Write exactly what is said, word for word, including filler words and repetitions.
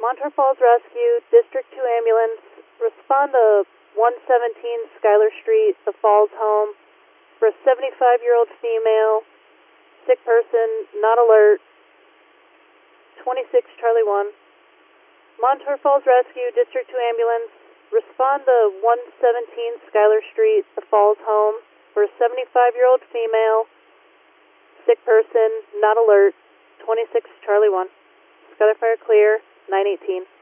Montour Falls Rescue, District two ambulance, respond to one seventeen Schuyler Street, the Falls home, for a seventy-five-year-old female, sick person, not alert, twenty-six Charlie one. Montour Falls Rescue, District two ambulance, respond to one seventeen Schuyler Street, the Falls home, for a seventy-five-year-old female, sick person, not alert, twenty-six Charlie one. Schuyler Fire clear, nine eighteen.